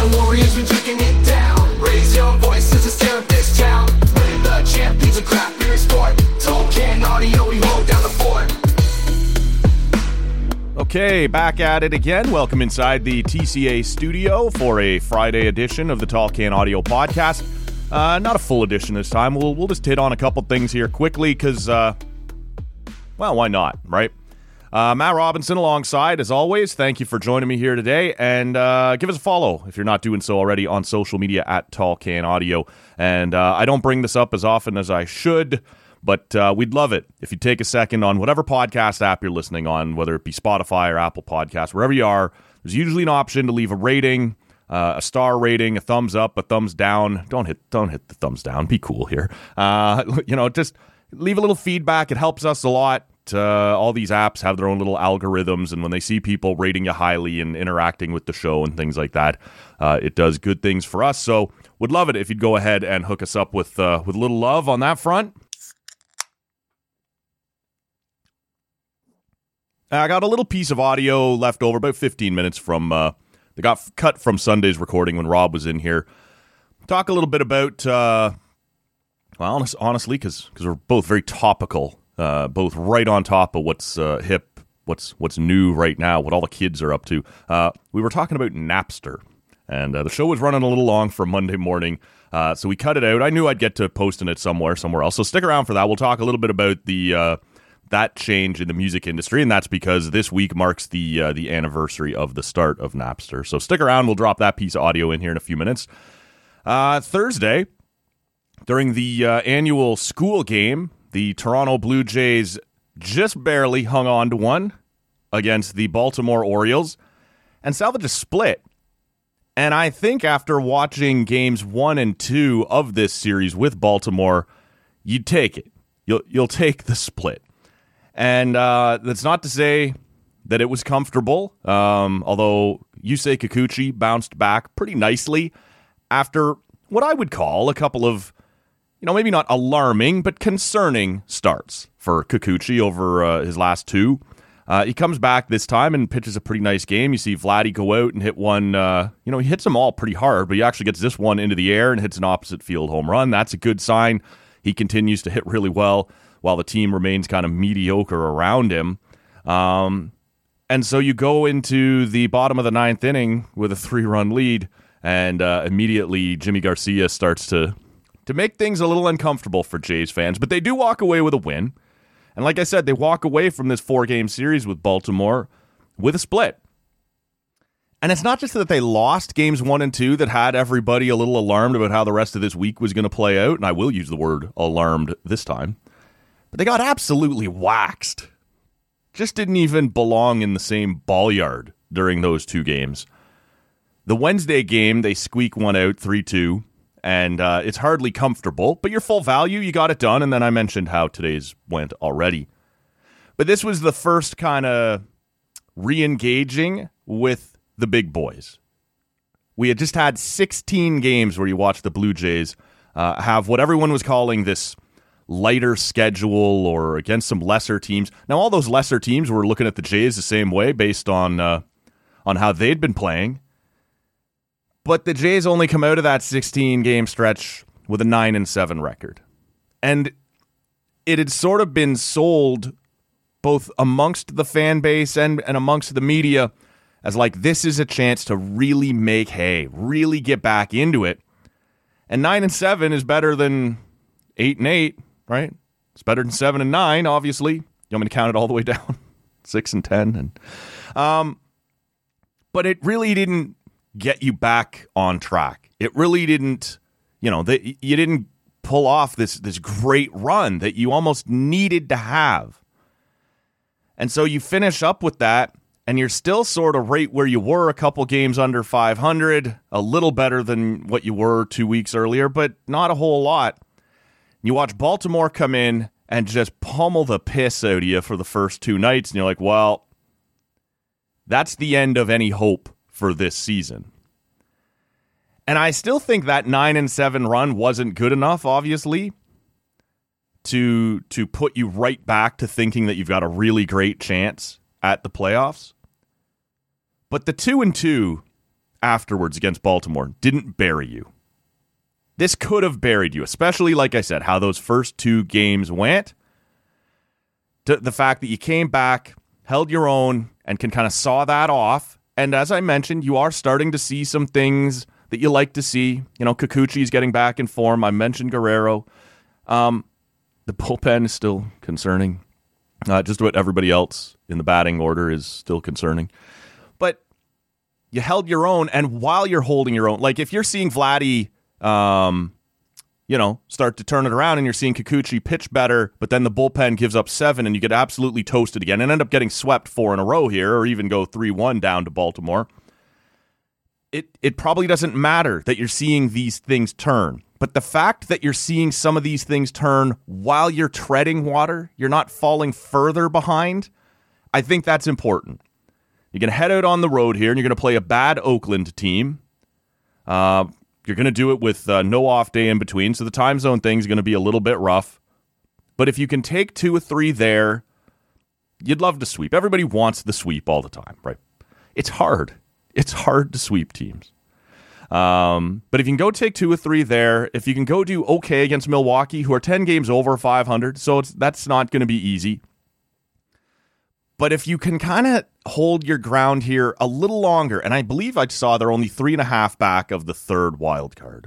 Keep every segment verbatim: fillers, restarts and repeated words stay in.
Yeah, Warriors, we drinking it down. Raise your voices and stare at this town. We're the champions of craft beer sport. Tall Can Audio, we hold down the fort. Okay, back at it again. Welcome inside the T C A studio for a Friday edition of the Tall Can Audio podcast. Uh, not a full edition this time. We'll we'll just hit on a couple things here quickly because, uh, well, why not, right? Uh, Matt Robinson alongside, as always. Thank you for joining me here today. And uh, give us a follow if you're not doing so already on social media at Tall Can Audio. And uh, I don't bring this up as often as I should, but uh, we'd love it if you take a second on whatever podcast app you're listening on, whether it be Spotify or Apple Podcasts, wherever you are. There's usually an option to leave a rating, uh, a star rating, a thumbs up, a thumbs down. Don't hit, don't hit the thumbs down. Be cool here. Uh, you know, just leave a little feedback. It helps us a lot. Uh, all these apps have their own little algorithms, and when they see people rating you highly and interacting with the show and things like that, uh, it does good things for us. So would love it if you'd go ahead and hook us up with uh, with a little love on that front. I got a little piece of audio left over, about fifteen minutes from, uh, they got cut from Sunday's recording when Rob was in here. Talk a little bit about, uh, well, honest, honestly, because we're both very topical. Uh, both right on top of what's uh, hip, what's what's new right now, what all the kids are up to. Uh, we were talking about Napster, and uh, the show was running a little long for Monday morning, uh, so we cut it out. I knew I'd get to posting it somewhere, somewhere else, so stick around for that. We'll talk a little bit about the uh, that change in the music industry, and that's because this week marks the uh, the anniversary of the start of Napster. So stick around. We'll drop that piece of audio in here in a few minutes. Uh, Thursday, during the uh, annual school game, the Toronto Blue Jays just barely hung on to one against the Baltimore Orioles and salvaged a split. And I think after watching games one and two of this series with Baltimore, you'd take it. You'll you'll take the split. And uh, that's not to say that it was comfortable, um, although Yusei Kikuchi bounced back pretty nicely after what I would call a couple of, you know, maybe not alarming, but concerning starts for Kikuchi over uh, his last two. Uh, he comes back this time and pitches a pretty nice game. You see Vladdy go out and hit one, uh, you know, he hits them all pretty hard, but he actually gets this one into the air and hits an opposite field home run. That's a good sign. He continues to hit really well while the team remains kind of mediocre around him. Um, and so you go into the bottom of the ninth inning with a three-run lead, and uh, immediately Jimmy Garcia starts to to make things a little uncomfortable for Jays fans, but they do walk away with a win. And like I said, they walk away from this four-game series with Baltimore with a split. And it's not just that they lost games one and two that had everybody a little alarmed about how the rest of this week was going to play out, and I will use the word alarmed this time, but they got absolutely waxed. Just didn't even belong in the same ball yard during those two games. The Wednesday game, they squeak one out three two. And uh, it's hardly comfortable, but your full value, you got it done. And then I mentioned how today's went already. But this was the first kind of re-engaging with the big boys. We had just had sixteen games where you watched the Blue Jays uh, have what everyone was calling this lighter schedule or against some lesser teams. Now, all those lesser teams were looking at the Jays the same way based on uh, on how they'd been playing. But the Jays only come out of that sixteen-game stretch with a nine and seven record. And it had sort of been sold both amongst the fan base and, and amongst the media as like, this is a chance to really make hay, really get back into it. And nine and seven is better than eight and eight, right? It's better than seven and nine, obviously. You want me to count it all the way down? six and ten. And, um, but it really didn't get you back on track. It really didn't, you know, the, you didn't pull off this this great run that you almost needed to have. And so you finish up with that, and you're still sort of right where you were, a couple games under five hundred, a little better than what you were two weeks earlier, but not a whole lot. You watch Baltimore come in and just pummel the piss out of you for the first two nights, and you're like, well, that's the end of any hope for this season. And I still think that nine and seven run wasn't good enough, obviously, to to put you right back to thinking that you've got a really great chance at the playoffs. But the two and two afterwards against Baltimore didn't bury you. This could have buried you, especially, like I said, how those first two games went. To the fact that you came back, held your own, and can kind of saw that off. And as I mentioned, you are starting to see some things that you like to see. You know, Kikuchi's getting back in form. I mentioned Guerrero. Um, the bullpen is still concerning. Uh, just about everybody else in the batting order is still concerning. But you held your own, and while you're holding your own, like if you're seeing Vladdy, um, you know, start to turn it around, and you're seeing Kikuchi pitch better, but then the bullpen gives up seven, and you get absolutely toasted again, and end up getting swept four in a row here, or even go three one down to Baltimore. It it probably doesn't matter that you're seeing these things turn. But the fact that you're seeing some of these things turn while you're treading water, you're not falling further behind, I think that's important. You're going to head out on the road here, and you're going to play a bad Oakland team. Uh, you're going to do it with uh, no off day in between, so the time zone thing is going to be a little bit rough. But if you can take two or three there, you'd love to sweep. Everybody wants the sweep all the time, right? It's hard. It's hard to sweep teams. Um, but if you can go take two or three there, if you can go do okay against Milwaukee, who are ten games over five hundred, so it's, that's not going to be easy. But if you can kind of hold your ground here a little longer, and I believe I saw they're only three and a half back of the third wild card.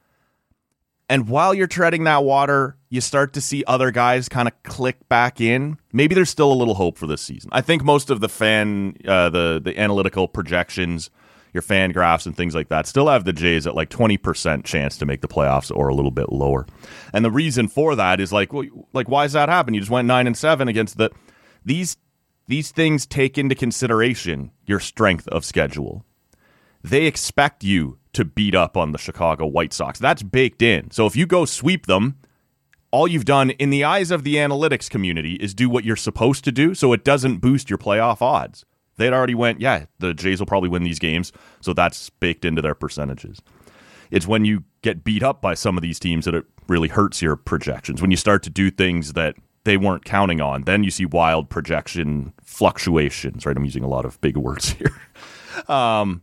And while you're treading that water, you start to see other guys kind of click back in. Maybe there's still a little hope for this season. I think most of the fan, uh, the the analytical projections, your fan graphs and things like that, still have the Jays at like twenty percent chance to make the playoffs or a little bit lower. And the reason for that is like, well, like why does that happen? You just went nine and seven against the these these things take into consideration your strength of schedule. They expect you to beat up on the Chicago White Sox. That's baked in. So if you go sweep them, all you've done in the eyes of the analytics community is do what you're supposed to do, so it doesn't boost your playoff odds. They'd already went, yeah, the Jays will probably win these games, so that's baked into their percentages. It's when you get beat up by some of these teams that it really hurts your projections. When you start to do things that they weren't counting on, then you see wild projection fluctuations, right? I'm using a lot of big words here. Um,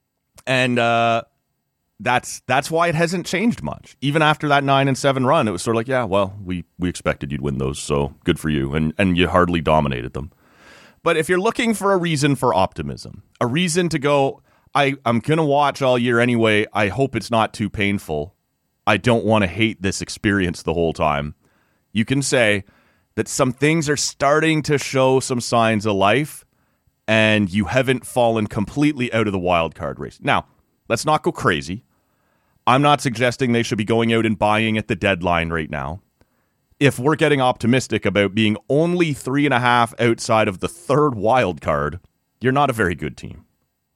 and uh, that's that's why it hasn't changed much. Even after that nine and seven run, it was sort of like, yeah, well, we, we expected you'd win those, so good for you. And, and you hardly dominated them. But if you're looking for a reason for optimism, a reason to go, I, I'm going to watch all year anyway. I hope it's not too painful. I don't want to hate this experience the whole time. You can say that some things are starting to show some signs of life, and you haven't fallen completely out of the wild card race. Now, let's not go crazy. I'm not suggesting they should be going out and buying at the deadline right now. If we're getting optimistic about being only three and a half outside of the third wild card, you're not a very good team.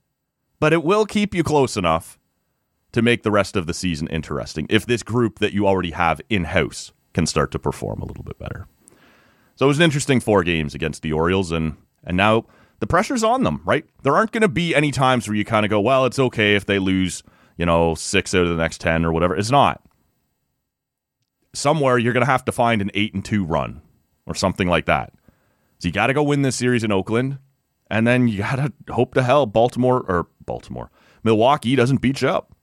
But it will keep you close enough to make the rest of the season interesting if this group that you already have in-house can start to perform a little bit better. So it was an interesting four games against the Orioles, and and now the pressure's on them, right? There aren't going to be any times where you kind of go, well, it's okay if they lose, you know, six out of the next ten or whatever. It's not. Somewhere you're going to have to find an eight and two run or something like that. So you got to go win this series in Oakland, and then you got to hope to hell Baltimore or Baltimore, Milwaukee doesn't beat you up.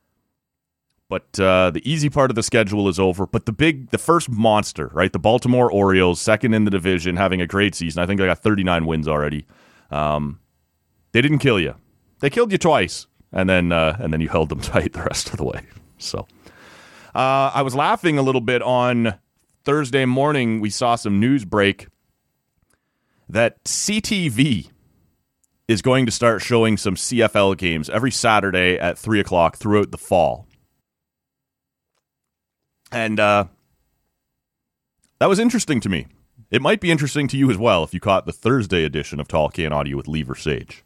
But uh, the easy part of the schedule is over. But the big, the first monster, right? The Baltimore Orioles, second in the division, having a great season. I think they got thirty-nine wins already. Um, they didn't kill you. They killed you twice, and then uh, and then you held them tight the rest of the way. So. Uh, I was laughing a little bit on Thursday morning. We saw some news break that C T V is going to start showing some C F L games every Saturday at three o'clock throughout the fall. And uh, that was interesting to me. It might be interesting to you as well if you caught the Thursday edition of Tall Can Audio with Lee Versage.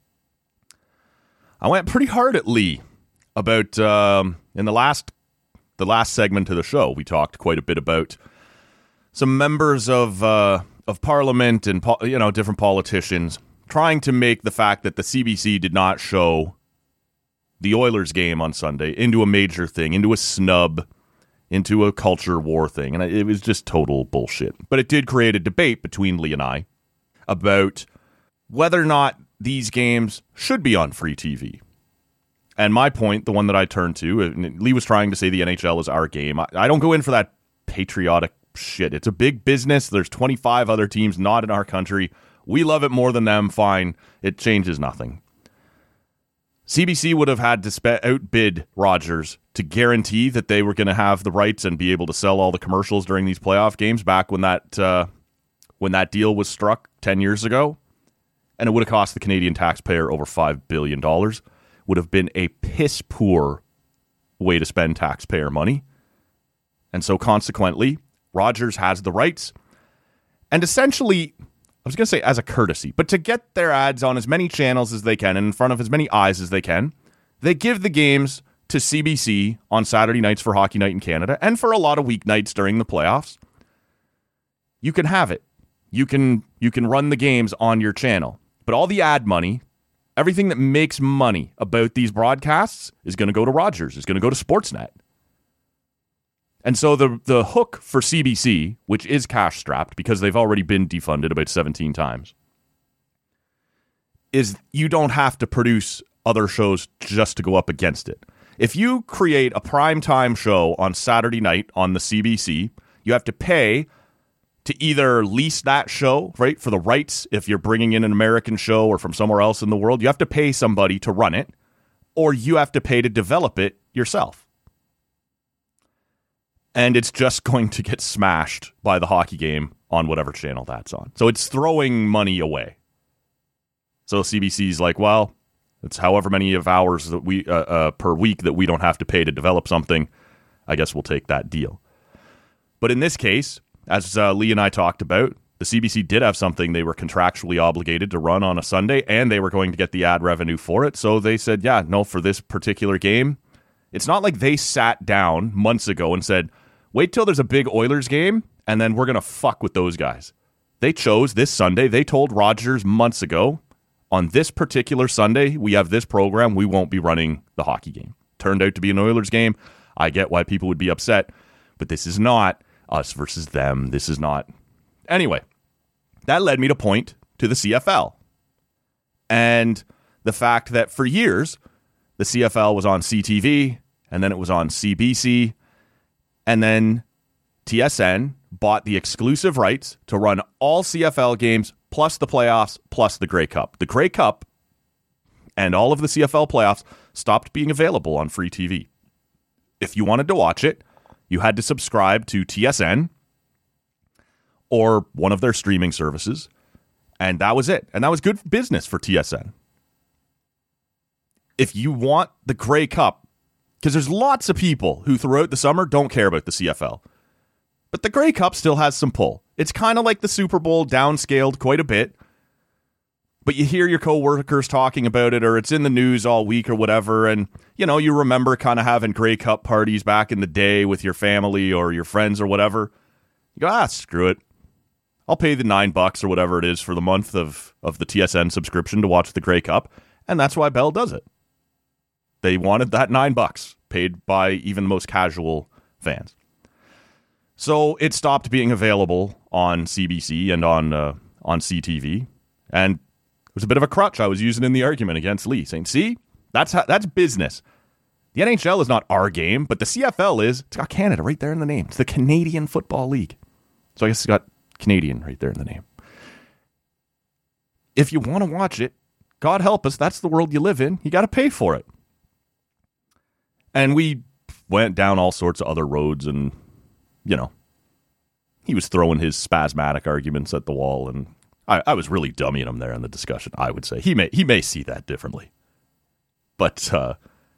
I went pretty hard at Lee about, um, in the last The last segment of the show, we talked quite a bit about some members of uh, of Parliament and po- you know different politicians trying to make the fact that the C B C did not show the Oilers game on Sunday into a major thing, into a snub, into a culture war thing, and it was just total bullshit. But it did create a debate between Lee and I about whether or not these games should be on free T V. And my point, the one that I turned to, Lee was trying to say the N H L is our game. I, I don't go in for that patriotic shit. It's a big business. There's twenty-five other teams not in our country. We love it more than them. Fine. It changes nothing. C B C would have had to spe- outbid Rogers to guarantee that they were going to have the rights and be able to sell all the commercials during these playoff games back when that uh, when that deal was struck ten years ago. And it would have cost the Canadian taxpayer over five billion dollars. Would have been a piss poor way to spend taxpayer money. And so consequently, Rogers has the rights. And essentially, I was going to say as a courtesy, but to get their ads on as many channels as they can and in front of as many eyes as they can, they give the games to C B C on Saturday nights for Hockey Night in Canada and for a lot of weeknights during the playoffs. You can have it. You can you can run the games on your channel. But all the ad money, everything that makes money about these broadcasts is going to go to Rogers, is going to go to Sportsnet. And so the the hook for C B C, which is cash-strapped because they've already been defunded about seventeen times, is you don't have to produce other shows just to go up against it. If you create a primetime show on Saturday night on the C B C, you have to pay to either lease that show, right, for the rights. If you're bringing in an American show or from somewhere else in the world, you have to pay somebody to run it, or you have to pay to develop it yourself. And it's just going to get smashed by the hockey game on whatever channel that's on. So it's throwing money away. So C B C's like, well, it's however many of hours that we uh, uh, per week that we don't have to pay to develop something. I guess we'll take that deal. But in this case, as uh, Lee and I talked about, the C B C did have something they were contractually obligated to run on a Sunday, and they were going to get the ad revenue for it. So they said, yeah, no, for this particular game. It's not like they sat down months ago and said, wait till there's a big Oilers game, and then we're going to fuck with those guys. They chose this Sunday. They told Rogers months ago, on this particular Sunday, we have this program. We won't be running the hockey game. Turned out to be an Oilers game. I get why people would be upset, but this is not us versus them. This is not. Anyway, that led me to point to the C F L and the fact that for years, the C F L was on C T V, and then it was on C B C, and then T S N bought the exclusive rights to run all C F L games, plus the playoffs, plus the Grey Cup. The Grey Cup and all of the C F L playoffs stopped being available on free T V. If you wanted to watch it, you had to subscribe to T S N or one of their streaming services, and that was it. And that was good business for T S N. If you want the Grey Cup, because there's lots of people who throughout the summer don't care about the C F L, but the Grey Cup still has some pull. It's kind of like the Super Bowl, downscaled quite a bit, but you hear your coworkers talking about it, or it's in the news all week or whatever, and you know, you remember kind of having Grey Cup parties back in the day with your family or your friends or whatever. You go, ah, screw it. I'll pay the nine bucks or whatever it is for the month of, of the T S N subscription to watch the Grey Cup, and that's why Bell does it. They wanted that nine bucks paid by even the most casual fans. So it stopped being available on C B C and on uh, on C T V, and it was a bit of a crutch I was using in the argument against Lee, saying, see, that's how, that's business. The N H L is not our game, but the C F L is. It's got Canada right there in the name. It's the Canadian Football League. So I guess it's got Canadian right there in the name. If you want to watch it, God help us, that's the world you live in. You got to pay for it. And we went down all sorts of other roads, and, you know, he was throwing his spasmodic arguments at the wall, and I, I was really dummying him there in the discussion, I would say. He may he may see that differently. But uh,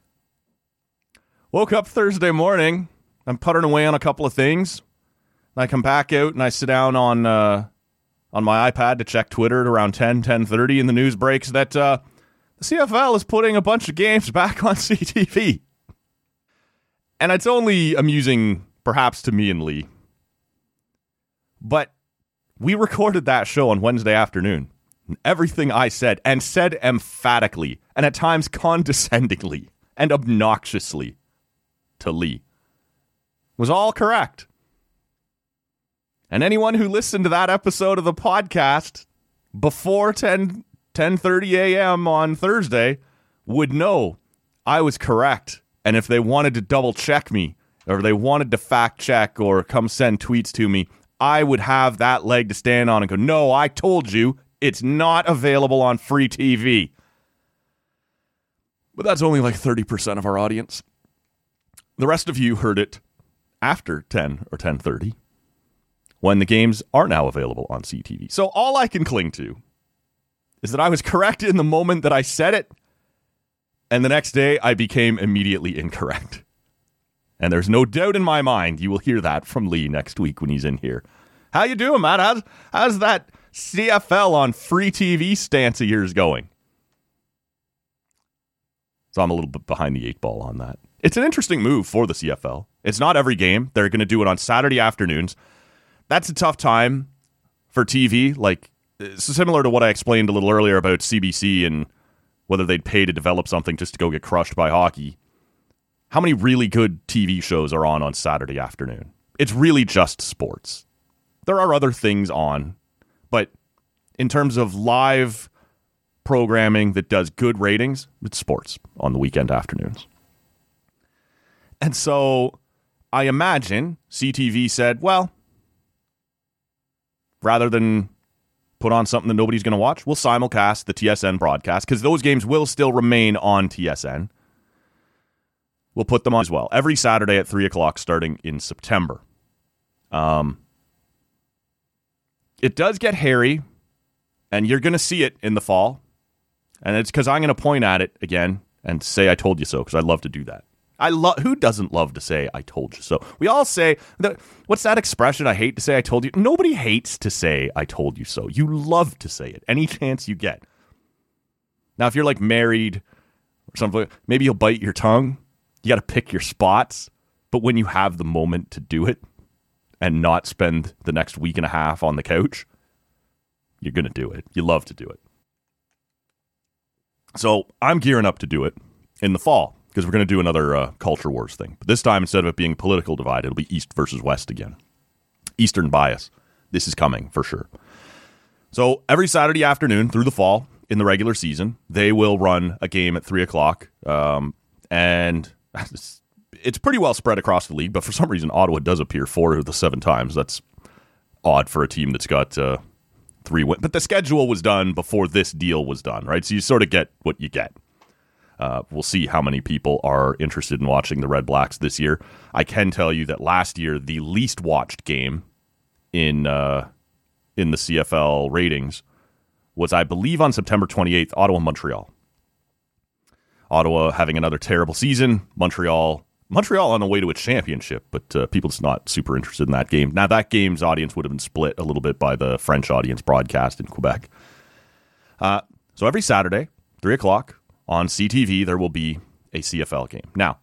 woke up Thursday morning. I'm puttering away on a couple of things. I come back out and I sit down on uh, on my iPad to check Twitter at around ten, ten thirty, and the news breaks that uh, the C F L is putting a bunch of games back on C T V. And it's only amusing, perhaps, to me and Lee. But we recorded that show on Wednesday afternoon. And everything I said, and said emphatically, and at times condescendingly and obnoxiously to Lee, was all correct. And anyone who listened to that episode of the podcast before ten, ten thirty a.m. on Thursday would know I was correct. And if they wanted to double check me, or they wanted to fact check or come send tweets to me, I would have that leg to stand on and go, no, I told you it's not available on free T V. But that's only like thirty percent of our audience. The rest of you heard it after ten or ten thirty, when the games are now available on C T V. So all I can cling to is that I was correct in the moment that I said it, and the next day I became immediately incorrect. And there's no doubt in my mind you will hear that from Lee next week when he's in here. How you doing, man? How's, how's that C F L on free T V stance of yours going? So I'm a little bit behind the eight ball on that. It's an interesting move for the C F L. It's not every game. They're going to do it on Saturday afternoons. That's a tough time for T V. Like, it's similar to what I explained a little earlier about C B C and whether they'd pay to develop something just to go get crushed by hockey. How many really good T V shows are on on Saturday afternoon? It's really just sports. There are other things on, but in terms of live programming that does good ratings, it's sports on the weekend afternoons. And so I imagine C T V said, well, rather than put on something that nobody's going to watch, we'll simulcast the T S N broadcast, because those games will still remain on T S N. We'll put them on as well every Saturday at three o'clock starting in September. Um, it does get hairy, and you're going to see it in the fall. And it's because I'm going to point at it again and say I told you so, because I love to do that. I love. Who doesn't love to say I told you so? We all say, the, what's that expression? I hate to say I told you. Nobody hates to say I told you so. You love to say it any chance you get. Now, if you're like married or something, maybe you'll bite your tongue. You got to pick your spots. But when you have the moment to do it and not spend the next week and a half on the couch, you're going to do it. You love to do it. So I'm gearing up to do it in the fall, because we're going to do another uh, Culture Wars thing. But this time, instead of it being political divide, it'll be East versus West again. Eastern bias. This is coming for sure. So every Saturday afternoon through the fall in the regular season, they will run a game at three o'clock. Um, and it's, it's pretty well spread across the league, but for some reason, Ottawa does appear four of the seven times. That's odd for a team that's got uh, three wins. But the schedule was done before this deal was done, right? So you sort of get what you get. Uh, we'll see how many people are interested in watching the Red Blacks this year. I can tell you that last year, the least watched game in uh, in the C F L ratings was, I believe, on September twenty-eighth, Ottawa-Montreal. Ottawa having another terrible season. Montreal Montreal on the way to a championship, but uh, people just not super interested in that game. Now, that game's audience would have been split a little bit by the French audience broadcast in Quebec. Uh, so every Saturday, three o'clock, on C T V, there will be a C F L game. Now,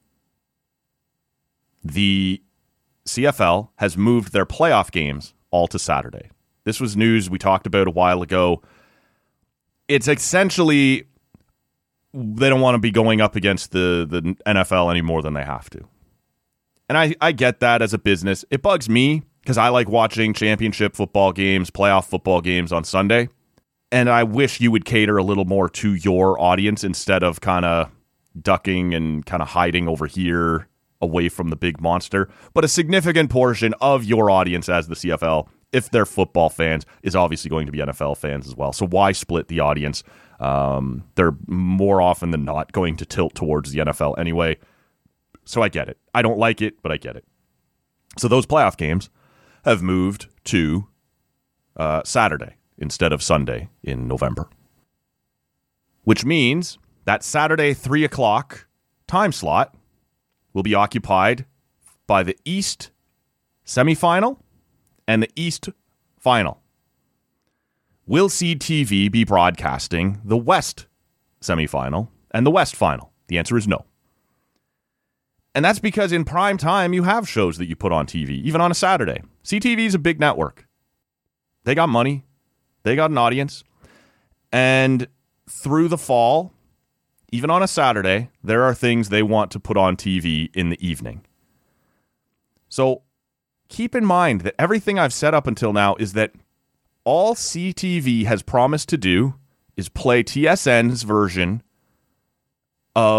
the C F L has moved their playoff games all to Saturday. This was news we talked about a while ago. It's essentially, they don't want to be going up against the, the N F L any more than they have to. And I, I get that as a business. It bugs me because I like watching championship football games, playoff football games on Sunday. And I wish you would cater a little more to your audience instead of kind of ducking and kind of hiding over here away from the big monster. But a significant portion of your audience as the C F L, if they're football fans, is obviously going to be N F L fans as well. So why split the audience? Um, they're more often than not going to tilt towards the N F L anyway. So I get it. I don't like it, but I get it. So those playoff games have moved to uh, Saturday instead of Sunday in November. Which means that Saturday three o'clock time slot will be occupied by the East semifinal and the East final. Will C T V be broadcasting the West semifinal and the West final? The answer is no. And that's because in prime time, you have shows that you put on T V, even on a Saturday. C T V is a big network. They got money. They got an audience. And through the fall, even on a Saturday, there are things they want to put on T V in the evening. So keep in mind that everything I've said up until now is that all C T V has promised to do is play T S N's version of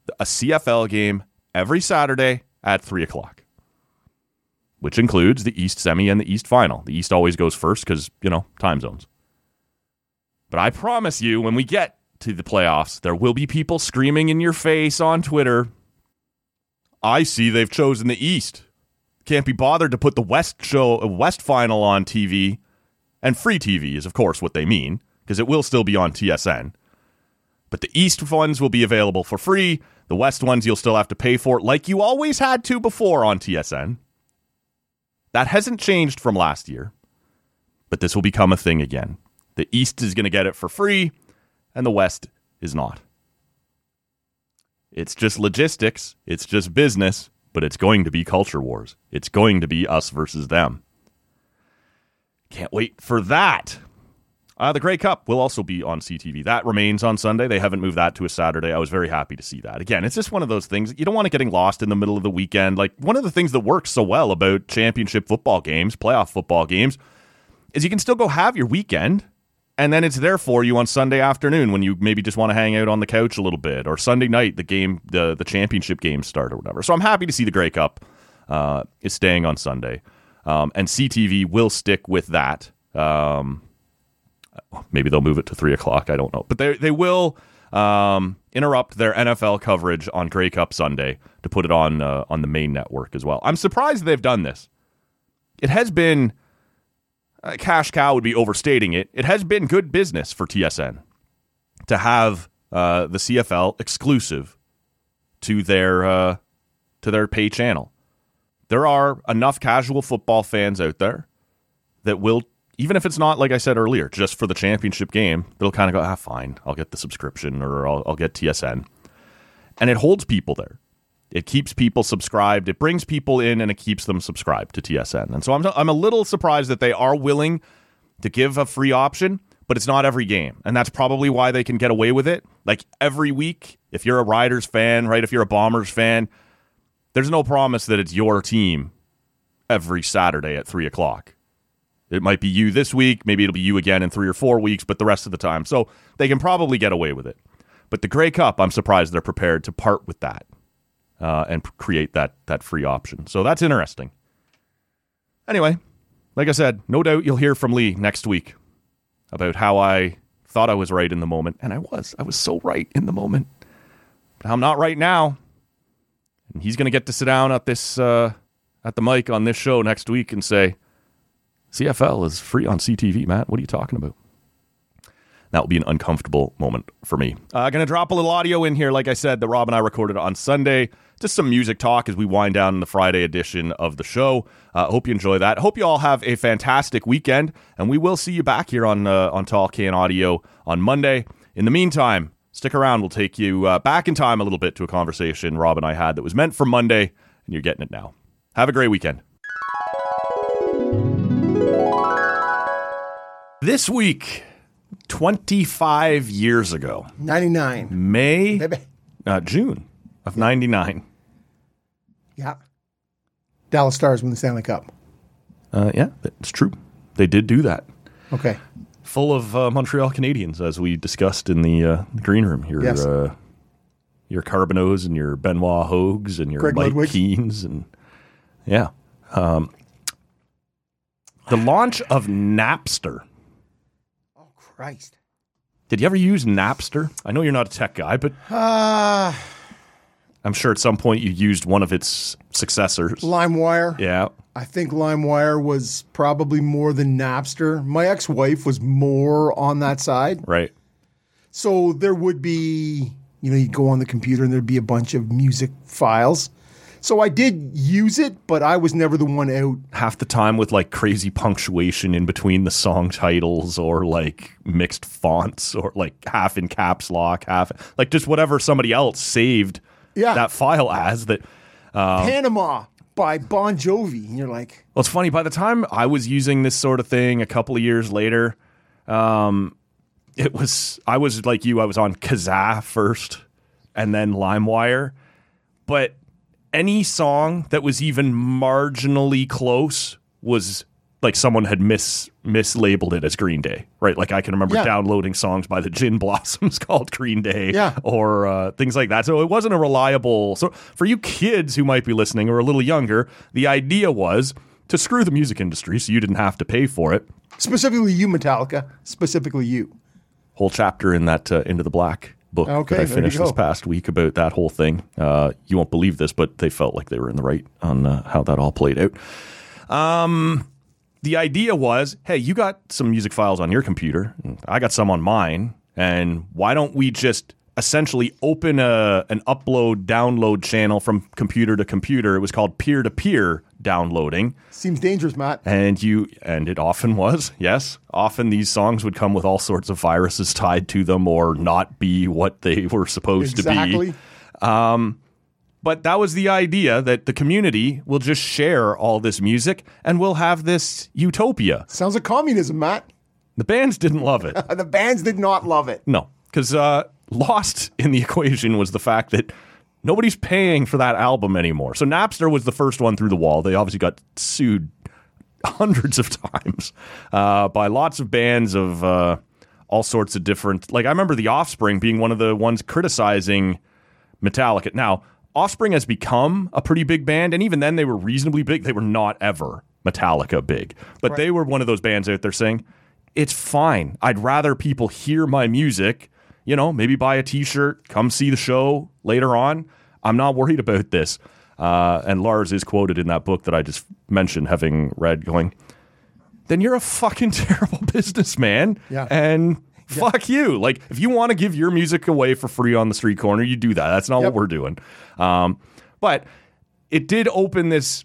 a C F L game every Saturday at three o'clock, which includes the East semi and the East final. The East always goes first because, you know, time zones. But I promise you, when we get to the playoffs, there will be people screaming in your face on Twitter, I see they've chosen the East. Can't be bothered to put the West show, West final on T V. And free T V is, of course, what they mean, because it will still be on T S N. But the East ones will be available for free. The West ones you'll still have to pay for, like you always had to before on T S N. That hasn't changed from last year. But this will become a thing again. The East is going to get it for free, and the West is not. It's just logistics. It's just business. But it's going to be culture wars. It's going to be us versus them. Can't wait for that. Uh, the Grey Cup will also be on C T V. That remains on Sunday. They haven't moved that to a Saturday. I was very happy to see that. Again, it's just one of those things. You don't want it getting lost in the middle of the weekend. Like, one of the things that works so well about championship football games, playoff football games, is you can still go have your weekend, and then it's there for you on Sunday afternoon when you maybe just want to hang out on the couch a little bit, or Sunday night, the game, the, the championship games start or whatever. So I'm happy to see the Grey Cup uh, is staying on Sunday. Um, and C T V will stick with that. Um, maybe they'll move it to three o'clock. I don't know. But they they will um, interrupt their N F L coverage on Grey Cup Sunday to put it on uh, on the main network as well. I'm surprised they've done this. It has been, uh, cash cow would be overstating it. It has been good business for T S N to have uh, the C F L exclusive to their uh, to their pay channel. There are enough casual football fans out there that will, even if it's not, like I said earlier, just for the championship game, they'll kind of go, ah, fine, I'll get the subscription, or I'll, I'll get T S N. And it holds people there. It keeps people subscribed. It brings people in, and it keeps them subscribed to T S N. And so I'm, I'm a little surprised that they are willing to give a free option, but it's not every game. And that's probably why they can get away with it. Like, every week, if you're a Riders fan, right, if you're a Bombers fan, there's no promise that it's your team every Saturday at three o'clock. It might be you this week. Maybe it'll be you again in three or four weeks, but the rest of the time. So they can probably get away with it. But the Grey Cup, I'm surprised they're prepared to part with that uh, and create that that free option. So that's interesting. Anyway, like I said, no doubt you'll hear from Lee next week about how I thought I was right in the moment. And I was. I was so right in the moment. But I'm not right now. And he's going to get to sit down at this uh, at the mic on this show next week and say, C F L is free on C T V, Matt. What are you talking about? That will be an uncomfortable moment for me. I'm uh, going to drop a little audio in here, like I said, that Rob and I recorded on Sunday. Just some music talk as we wind down the Friday edition of the show. I uh, hope you enjoy that. Hope you all have a fantastic weekend, and we will see you back here on, uh, on Tall Can Audio on Monday. In the meantime, stick around. We'll take you uh, back in time a little bit to a conversation Rob and I had that was meant for Monday, and you're getting it now. Have a great weekend. This week, twenty-five years ago, ninety-nine. May, Baby. Uh, June of ninety-nine. Yeah. Dallas Stars win the Stanley Cup. Uh, yeah, it's true. They did do that. Okay. Full of uh, Montreal Canadiens, as we discussed in the, uh, the green room. Your yes. uh, your Carboneaus and your Benoit Hogues and your Greg Mike Ludwig. Keens. And, yeah. Um, the launch of Napster. Oh, Christ. Did you ever use Napster? I know you're not a tech guy, but Uh, I'm sure at some point you used one of its successors. LimeWire. Yeah. I think LimeWire was probably more than Napster. My ex-wife was more on that side. Right. So there would be, you know, you'd go on the computer and there'd be a bunch of music files. So I did use it, but I was never the one out. Half the time with like crazy punctuation in between the song titles, or like mixed fonts, or like half in caps lock, half like just whatever somebody else saved Yeah. that file as. That uh, Panama by Bon Jovi. And you're like, well, it's funny. By the time I was using this sort of thing a couple of years later, um, it was I was like you. I was on Kazaa first, and then LimeWire, but any song that was even marginally close was like someone had mis mislabeled it as Green Day, right? Like I can remember Yeah. downloading songs by the Gin Blossoms called Green Day, Yeah. or uh, things like that. So it wasn't a reliable. So for you kids who might be listening or a little younger, the idea was to screw the music industry, so you didn't have to pay for it. Specifically you, Metallica. Specifically you. Whole chapter in that uh, Into the Black book Okay, that I there you finished this go. past week about that whole thing. Uh, you won't believe this, but they felt like they were in the right on uh, how that all played out. Um, the idea was, hey, you got some music files on your computer, I got some on mine, and why don't we just essentially open a an upload download channel from computer to computer? It was called peer-to-peer downloading. Seems dangerous, Matt. And you, and it often was, yes. Often these songs would come with all sorts of viruses tied to them or not be what they were supposed Exactly. to be. But that was the idea, that the community will just share all this music and we'll have this utopia. Sounds like communism, Matt. The bands didn't love it. The bands did not love it. No, because uh, lost in the equation was the fact that nobody's paying for that album anymore. So Napster was the first one through the wall. They obviously got sued hundreds of times uh, by lots of bands of uh, all sorts of different. Like I remember The Offspring being one of the ones criticizing Metallica. Now, Offspring has become a pretty big band, and even then they were reasonably big. They were not ever Metallica big, but they were one of those bands out there saying, it's fine. I'd rather people hear my music, you know, maybe buy a t-shirt, come see the show later on. I'm not worried about this. Uh, and Lars is quoted in that book that I just mentioned, having read, going, then you're a fucking terrible businessman. Yeah. And fuck you. Like, if you want to give your music away for free on the street corner, you do that. That's not Yep. what we're doing. Um, but it did open this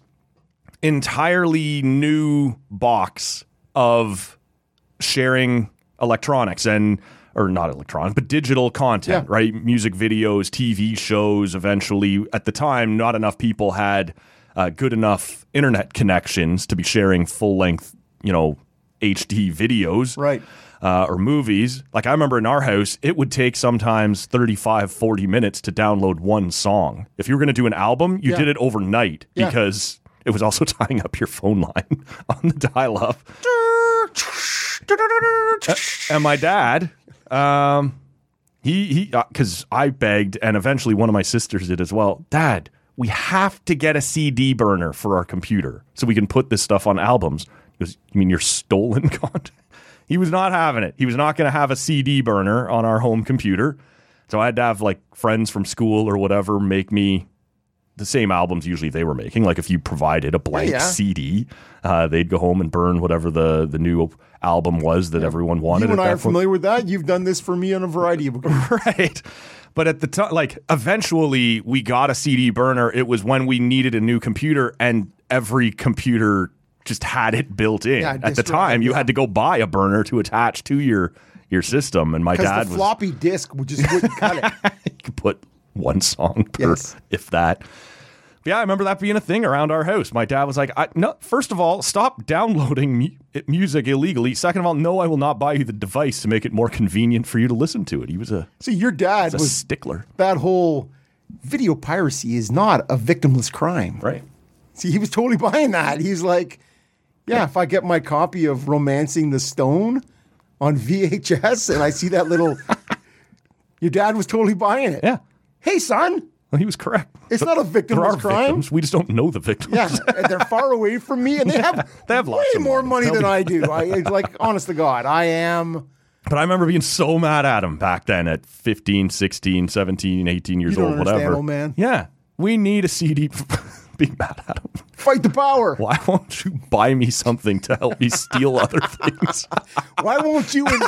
entirely new box of sharing electronics and, or not electronic, but digital content, Yeah. right? Music videos, T V shows. Eventually, at the time, not enough people had uh, good enough internet connections to be sharing full length, you know, H D videos. Right. Uh, or movies. Like I remember in our house, it would take sometimes thirty-five, forty minutes to download one song. If you were going to do an album, you Yeah. did it overnight Yeah. because it was also tying up your phone line on the dial-up. And my dad, um, he, he, because I begged, and eventually one of my sisters did as well, Dad, we have to get a C D burner for our computer so we can put this stuff on albums. He goes, you mean your stolen content? He was not having it. He was not going to have a C D burner on our home computer. So I had to have like friends from school or whatever make me the same albums usually they were making. Like if you provided a blank Yeah, yeah. C D, uh, they'd go home and burn whatever the, the new album was that everyone wanted. You and at I that are point. familiar with that. You've done this for me on a variety of occasions. Right. But at the time, like eventually we got a C D burner. It was when we needed a new computer and every computer just had it built in. Yeah, At the disk time, drive, you yeah. had to go buy a burner to attach to your your system. And my Because dad the was floppy disk would just wouldn't cut it. you could put one song per, Yes. if that. But yeah, I remember that being a thing around our house. My dad was like, I, "No, first of all, stop downloading mu- music illegally. Second of all, no, I will not buy you the device to make it more convenient for you to listen to it." He was a, See, your dad a was stickler, that whole video piracy is not a victimless crime. right? See, he was totally buying that. He's like, yeah, if I get my copy of Romancing the Stone on V H S and I see that little, your dad was totally buying it. Yeah, Hey, son, well, he was correct. it's not a There victimless are crime. victims. We just don't know the victims. Yeah, and they're far away from me, and they have They have way lots of more money. money They'll than be- I do. I it's like, honest to God, I am. But I remember being so mad at him back then at fifteen, sixteen, seventeen, eighteen years You don't old, understand, whatever. old man. Yeah, we need a C D. Being mad at him. Fight the power. Why won't you buy me something to help me steal other things? Why won't you in-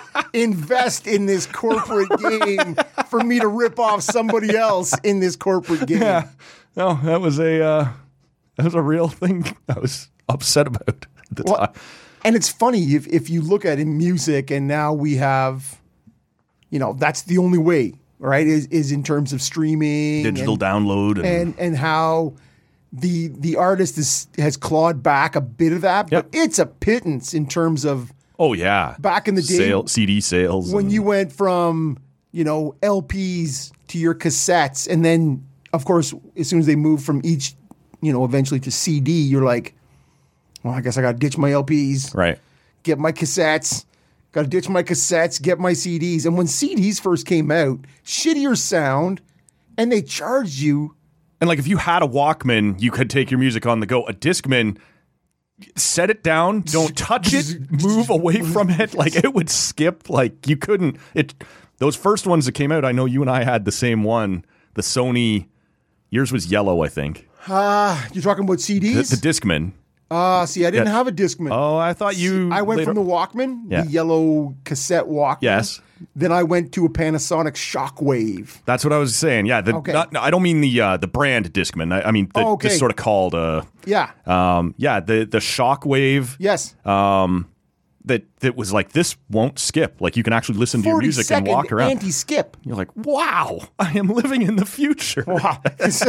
invest in this corporate game for me to rip off somebody else in this corporate game? Yeah, no, that was a uh, that was a real thing I was upset about at the Well, time. and it's funny if if you look at in music, and now we have, you know, that's the only way, right? Is is in terms of streaming, Digital and, download and, and and how the the artist is has clawed back a bit of that, Yep. but it's a pittance in terms of oh yeah, back in the day Sale, C D sales when and- you went from, you know, L Ps to your cassettes, and then of course as soon as they moved from each, you know, eventually to C D, you're like, well, I guess I got to ditch my L Ps, Right. get my cassettes, got to ditch my cassettes, get my C Ds. And when C Ds first came out, shittier sound, and they charged you. And like if you had a Walkman, you could take your music on the go. A Discman, set it down, don't touch it, move away from it. Like it would skip. Like you couldn't. It. Those first ones that came out, I know you and I had the same one. The Sony, yours was yellow, I think. Ah, uh, you're talking about C Ds? The, the Discman. Ah, uh, see, I didn't Yeah. have a Discman. Oh, I thought you. I went later- from the Walkman, Yeah. the yellow cassette Walkman. Yes. Then I went to a Panasonic Shockwave. That's what I was saying. Yeah. The, Okay. not, no, I don't mean the uh, the brand Discman. I, I mean the, Oh, okay. this sort of called. Uh, Yeah. um, yeah. The the Shockwave. Yes. Um, that that was like this won't skip. Like you can actually listen to your forty music and second walk around. anti-skip. You're like, wow, I am living in the future. Wow.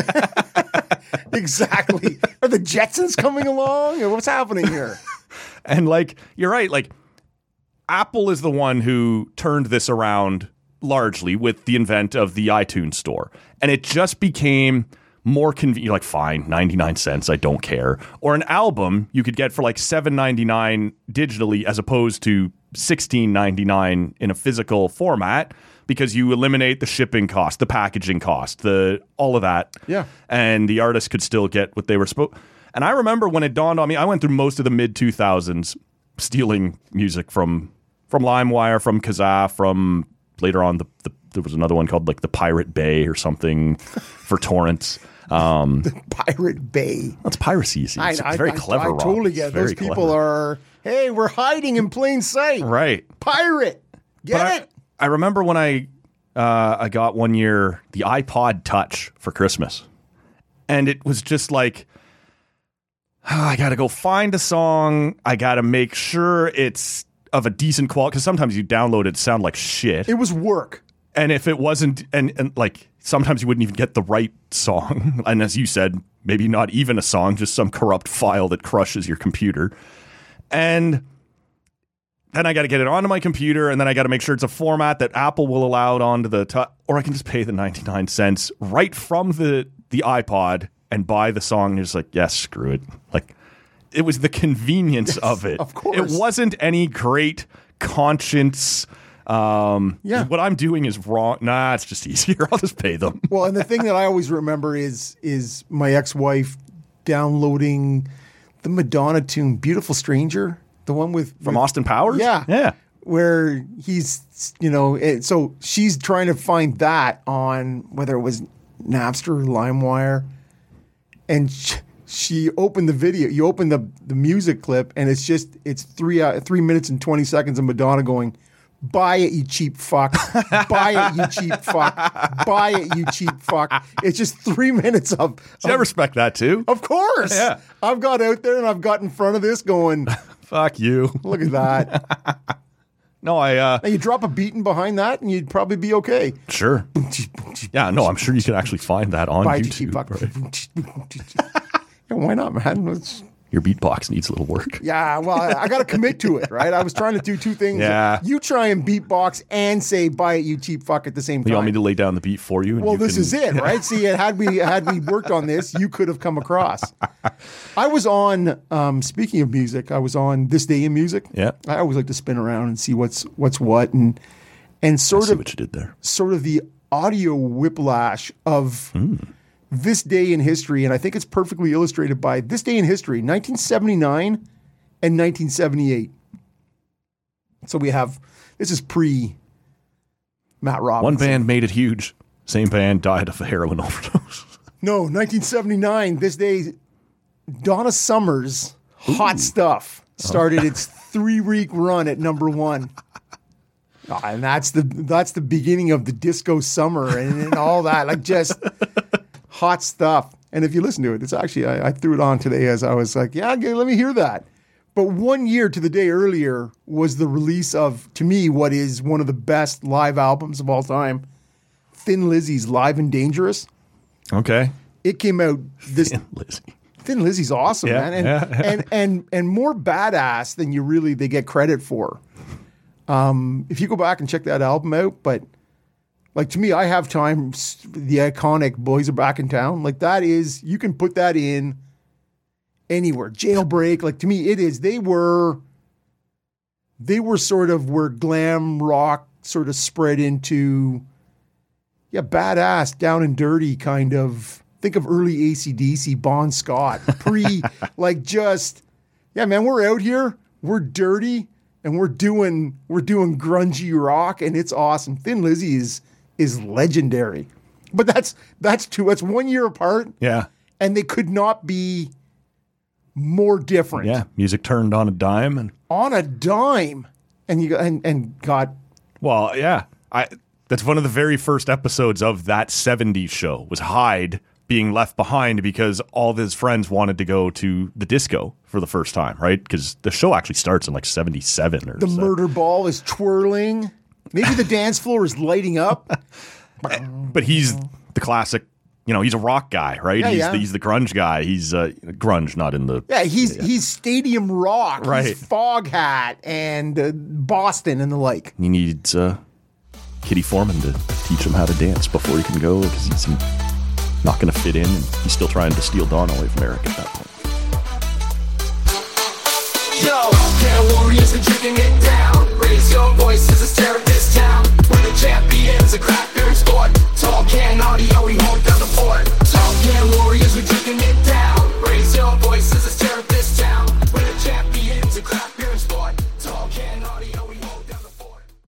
Exactly. Are the Jetsons coming along? Or what's happening here? And like, you're right. Like, Apple is the one who turned this around largely with the invent of the iTunes store. And it just became more convenient. You're like, fine, ninety-nine cents, I don't care. Or an album you could get for like seven ninety-nine digitally as opposed to sixteen ninety-nine in a physical format because you eliminate the shipping cost, the packaging cost, the all of that. Yeah. And the artist could still get what they were supposed. And I remember when it dawned on me, I went through most of the mid two thousands stealing music from from LimeWire, from Kazaa, from later on the, the there was another one called like the Pirate Bay or something for torrents. Um, Pirate Bay. that's piracy. It's, I, it's I, very I, clever. I, Rob. totally It's get it. very Those people clever. are, hey, we're hiding in plain sight. right. Pirate. Get But it? I, I remember when I uh, I got one year the iPod Touch for Christmas, and it was just like, oh, I got to go find a song. I got to make sure it's of a decent quality because sometimes you download it, sound like shit. It was work. And if it wasn't, and, and like sometimes you wouldn't even get the right song. And as you said, maybe not even a song, just some corrupt file that crushes your computer. And then I got to get it onto my computer, and then I got to make sure it's a format that Apple will allow it onto the, t- or I can just pay the ninety-nine cents right from the, the iPod and buy the song. And you're just like, yes, yeah, screw it. Like, it was the convenience Yes, of it. of course. It wasn't any great conscience. Um, Yeah. what I'm doing is wrong. Nah, it's just easier. I'll just pay them. Well, and the thing that I always remember is is my ex-wife downloading the Madonna tune "Beautiful Stranger," the one with From with, Austin Powers? Yeah, Yeah. where he's, you know, it, so she's trying to find that on whether it was Napster or LimeWire, and she, she opened the video. You open the the music clip, and it's just it's three uh, three minutes and twenty seconds of Madonna going, "Buy it, you cheap fuck! Buy it, you cheap fuck! Buy it, you cheap fuck!" It's just three minutes of. See, I of respect that too. of course, Yeah. I've got out there and I've got in front of this going, Fuck you. look at that. No, I, uh, Now you drop a beating behind that and you'd probably be okay. sure. Yeah, no, I'm sure you could actually find that on Buy YouTube. cheap fuck. right? Yeah, why not, man? It's- Your beatbox needs a little work. yeah, well, I, I got to commit to it, right? I was trying to do two things. Yeah. You try and beatbox and say, "Buy it, you cheap fuck," at the same time. You want me to lay down the beat for you? And Well, you this can- is it, right? See, had we had we worked on this, you could have come across. I was on. Um, speaking of music, I was on This Day in Music. Yeah. I always like to spin around and see what's what's what, and and sort See of what you did there. sort of the audio whiplash of Hmm. this day in history, and I think it's perfectly illustrated by This Day in History, nineteen seventy-nine and nineteen seventy-eight. So we have this is pre Matt Robinson. One band made it huge. Same band died of a heroin overdose. No, nineteen seventy-nine. This day, Donna Summer's Hot Stuff started its three-week run at number one. Oh, and that's the that's the beginning of the disco summer and, and all that. Like just hot stuff. And if you listen to it, it's actually I, I threw it on today as I was like, yeah, okay, let me hear that. But one year to the day earlier was the release of, to me, what is one of the best live albums of all time, Thin Lizzy's Live and Dangerous. Okay. It came out this. And Lizzie. Thin Lizzy's awesome, Yeah, man, and, yeah, yeah. and and and more badass than you really they get credit for. Um, if you go back and check that album out, but like to me, I Have Time, the iconic "Boys Are Back in Town," like that is you can put that in anywhere. Jailbreak, like to me, it is. They were, they were sort of where glam rock sort of spread into, yeah, badass, down and dirty kind of. Think of early A C D C, Bon Scott, pre, like just, yeah, man, we're out here, we're dirty, and we're doing we're doing grungy rock, and it's awesome. Thin Lizzy is is legendary, but that's that's two. That's one year apart. Yeah, and they could not be more different. Yeah, music turned on a dime, and on a dime, and you and and got. Well, yeah, I. That's one of the very first episodes of that seventies show was Hyde being left behind because all of his friends wanted to go to the disco for the first time, right? Because the show actually starts in like seventy-seven or the so. Murder ball is twirling. Maybe the dance floor is lighting up. But he's the classic, you know, he's a rock guy, right? Yeah, he's, yeah. The, he's the grunge guy. He's uh, grunge, not in the... Yeah, he's yeah. he's stadium rock. Right. He's Foghat and uh, Boston and the like. He needs uh, Kitty Foreman to teach him how to dance before he can go because he's not going to fit in, and he's still trying to steal Dawn away from Eric at that point. Yo, yeah, warriors are drinking it down. Raise your voices, hysterically.